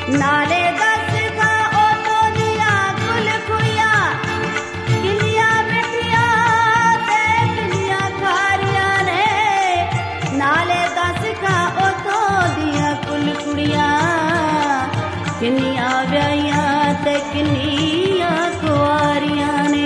ਨਾਲੇ ਦੱਸ ਗਾ ਉਦੋਂ ਦੀਆਂ ਕੁਲ ਕੁੜੀਆਂ ਕਿੰਨੀਆਂ ਮਿੱਠੀਆਂ ਤੇ ਕਿੰਨੀਆਂ ਖਾਰੀਆਂ ਨੇ। ਨਾਲੇ ਦੱਸ ਗਾ ਉਦੋਂ ਦੀਆਂ ਕੁਲ ਕੁੜੀਆਂ ਕਿੰਨੀਆਂ ਵਿਆਹੀਆਂ ਤੇ ਕਿੰਨੀਆਂ ਕੁਆਰੀਆਂ ਨੇ।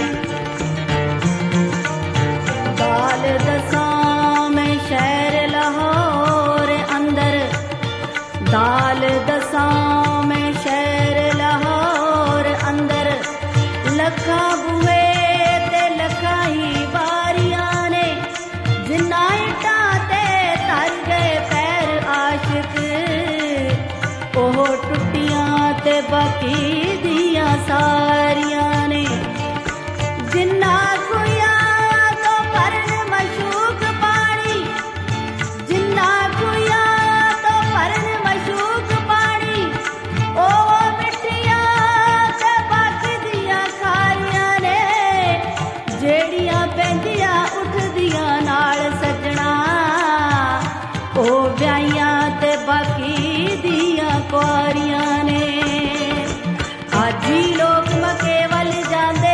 ਦਾਲ ਦਸਾਂ ਮੈਂ ਸ਼ਹਿਰ ਲਾਹੌਰ ਅੰਦਰ, ਦਾਲ ਦਸਾਂ ਮੈਂ ਸ਼ਹਿਰ ਲਾਹੌਰ ਅੰਦਰ, ਲੱਖਾਂ ਬੂਹੇ ਤੇ ਲੱਖਾਂ ਹੀ ਬਾਰੀਆਂ ਨੇ। ਜਿੰਨਾ ਇੱਟਾਂ ਤੇ ਧਰ ਗਏ ਪੈਰ ਆਸ਼ਿਕ, ਉਹ ਟੁੱਟੀਆਂ ਤੇ ਬਾਕੀ ਦੀਆਂ ਸਾਰੀਆਂ ਨੇ। ਜਿੰਨਾ ਕੁਈਆਂ ਤੋਂ ਭਰਨ ਮਸ਼ੂਕ ਪਾਣੀ, ਜਿੰਨਾ ਕੁਈਆਂ ਤੋਂ ਭਰਨ ਮਸ਼ੂਕ ਪਾਣੀ, ਉਹ ਮਿੱਠੀਆਂ ਤੇ ਬਾਕੀ ਦੀਆਂ ਖਾਰੀਆਂ ਨੇ। ਜਿਹੜੀਆਂ ਪੈਂਦੀਆਂ ਉੱਠਦੀਆਂ ਨਾਲ ਸੱਜਣਾ, ਉਹ ਵਿਆਹੀਆਂ ਤੇ ਬਾਕੀ ਦੀਆਂ ਕੁਆਰੀਆਂ ਨੇ। ਹਾਜੀ ਲੋਕ ਮੱਕੇ ਵੱਲ ਜਾਂਦੇ,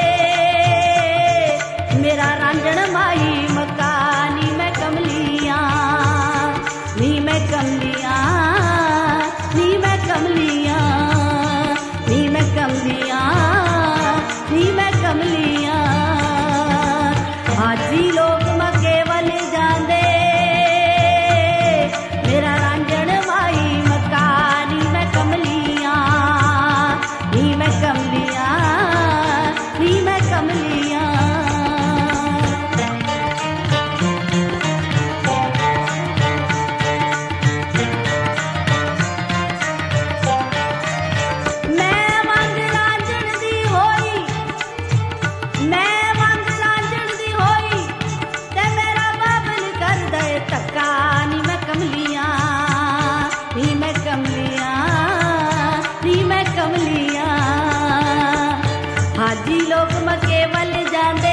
ਮੇਰਾ ਰਾਂਝਣ ਮਾਈ ਮੱਕਾ ਨੀ ਮੈਂ ਕਮਲੀਆਂ, ਨੀ ਮੈਂ ਕਮਲੀਆਂ, ਨੀ ਮੈਂ ਕਮਲੀਆਂ, ਨੀ ਮੈਂ ਕਮਲੀਆਂ, ਨੀ ਮੈਂ ਕਮਲੀਆਂ। ਹਾਜੀ ਲੋਕ ਮੱਕੇ ਵੱਲ ਜਾਂਦੇ, ਮੇਰਾ ਰਾਂਝਣ ਮਾਈ ਮੱਕਾ ਨੀ ਮੈਂ ਕਮਲੀਆਂ, ਨੀ ਮੈਂ ਕਮਲੀਆਂ, ਨੀ ਮੈਂ ਕਮਲੀਆਂ। ਮੈਂ ਵਾਂਗ ਰਾਂਝਣ ਦੀ ਹੋਈ, ਮੈਂ ਵਾਂਗ ਰਾਂਝਣ ਦੀ ਹੋਈ, ਤੇ ਮੇਰਾ ਬਾਬਲ ਕਰਦਾ ਏ ਧੱਕਾ ਨੀ ਮੈਂ ਕਮਲੀਆਂ, ਨੀ ਮੈਂ ਕਮਲੀਆਂ, ਨੀ ਮੈਂ ਕਮਲੀਆਂ। ਹਾਜੀ ਲੋਕ ਮੱਕੇ ਵੱਲ ਜਾਂਦੇ,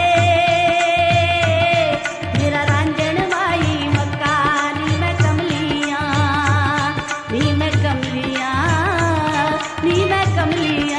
ਮੇਰਾ ਰਾਂਝਣ ਮਾਈ ਮੱਕਾ ਨੀ ਮੈਂ ਕਮਲੀਆਂ, ਨੀ ਮੈਂ ਕਮਲੀਆਂ, ਨੀ ਮੈਂ ਕਮਲੀਆਂ।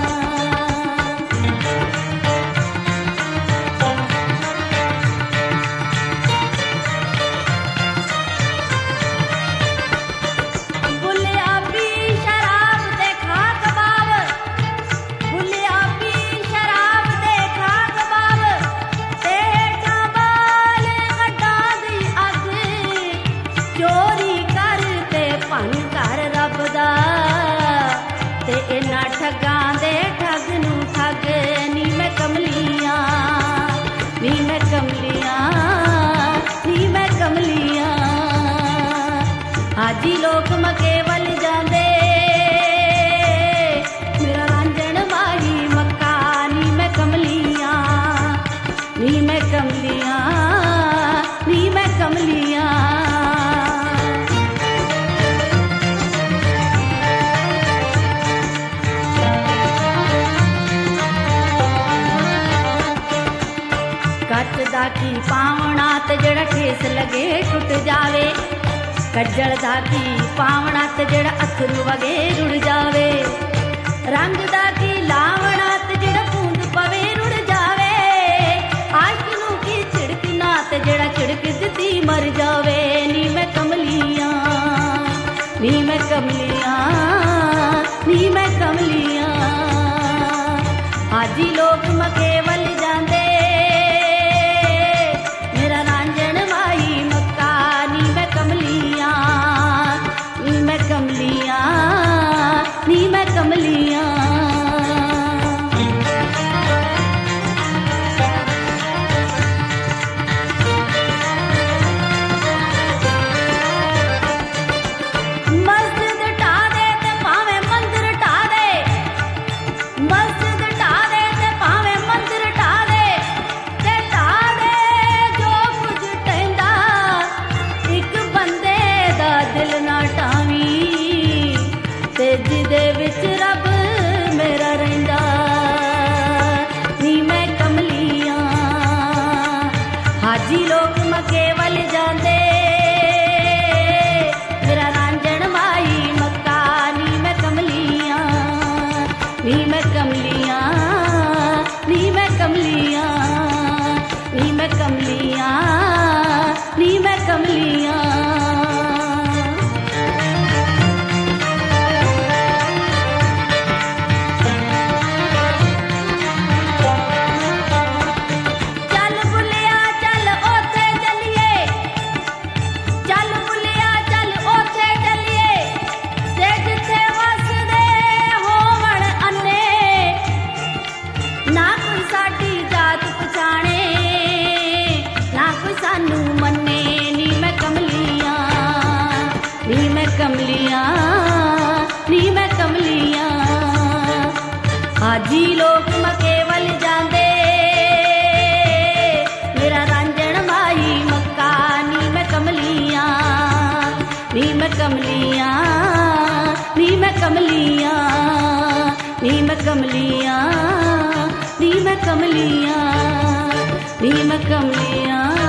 ਗੁਲਾਬੀ ਸ਼ਰਾਬ ਦੇ ਖਾ ਕਬਾਬ, ਗੁਲਾਬੀ ਸ਼ਰਾਬ ਦੇ ਖਾ ਕਬਾਬ, ਤੇ ਹੇਠਾਂ ਬਾਲ ਕੱਢਾਂ ਦੀ ਅੱਗ, ਚੋਰੀ ਕਰ ਤੇ ਭੰਨ ਕਰ ਰੱਬ ਦਾ, ਤੇ ਇਹਨਾਂ ਠੱਗਾਂ ਦੇ ਠੱਗ ਨੂੰ ਠੱਗ ਨੀ ਮੈਂ ਕਮਲੀਆਂ, ਨੀ ਮੈਂ ਕਮਲੀਆਂ, ਨੀ ਮੈਂ ਕਮਲੀਆਂ। ਹਾਜੀ ਲੋਕ ਮੱਕੇ ਵੱਲ ਜਾਂਦੇ, ਮੇਰਾ ਰਾਂਝਣ ਮਾਈ ਮੱਕਾ ਨੀ ਮੈਂ ਕਮਲੀਆਂ, ਨੀ ਮੈਂ ਕਮਲੀਆਂ, ਨੀ ਮੈਂ ਕਮਲੀਆਂ। ਕੱਚ ਦਾ ਕੀ ਪਾਵਣਾ ਤੇ ਜਿਹੜਾ ਠੇਸ ਲਗੇ ਟੁੱਟ ਜਾਵੇ, ਕੱਜਲ ਦਾ ਕੀ ਪਾਵਣਾ ਤੇ ਜਿਹੜਾ ਅਥਰੂ ਵਗੇ ਰੁੜ ਜਾਵੇ, ਰੰਗ ਦਾ ਕੀ ਲਾਵਣਾ ਤੇ ਜਿਹੜਾ ਬੂੰਦ ਪਵੇ ਰੁੜ ਜਾਵੇ, ਆਸ਼ਕ ਨੂੰ ਕੀ ਝਿੜਕਣਾ ਤੇ ਜਿਹੜਾ ਝਿੜਕ ਦਿੱਤੀ ਮਰ ਜਾਵੇ। ਨੀ ਮੈਂ ਕਮਲੀਆਂ, ਨੀ ਮੈਂ ਕਮਲੀਆਂ, ਨੀ ਮੈਂ ਕਮਲੀਆਂ। ਹਾਜੀ ਲੋਕ ਮੱਕੇ ਵੱਲ ਜਾਂਦੇ, ਮੇਰਾ ਰਾਂਝਣ ਮਾਈ ਮੱਕਾ ਨੀ ਮੈਂ ਕਮਲੀਆਂ, ਨੀ ਮੈਂ ਕਮਲੀਆਂ, ਨੀ ਮੈਂ ਕਮਲੀਆਂ। ਮਸਜਿਦ ਢਾਹ ਦੇ ਤੇ ਭਾਵੇਂ ਮੰਦਰ ਢਾਹ ਦੇ, ਮਸਜਿਦ ਢਾਹ ਦੇ ਤੇ ਭਾਵੇਂ ਮੰਦਰ ਢਾਹ ਦੇ, ਤੇ ਢਾਹ ਦੇ ਜੋ ਕੁਝ ਟਹਿੰਦਾ, ਇੱਕ ਬੰਦੇ ਦਾ ਦਿਲ ਨਾ ਢਾਵੀਂ, ਤੇ ਜਿਹਦੇ ਵਿੱਚ ਰੱਬ नी मैं कमलियां नी मैं कमलियां हाजी लोग मैं केवल जांदे मेरा रांझण माही मक्का नी मैं कमलियां नी मैं कमलियां नी मैं कमलियां नी मैं कमलियां नी मैं कमलियां नी मैं कमलियां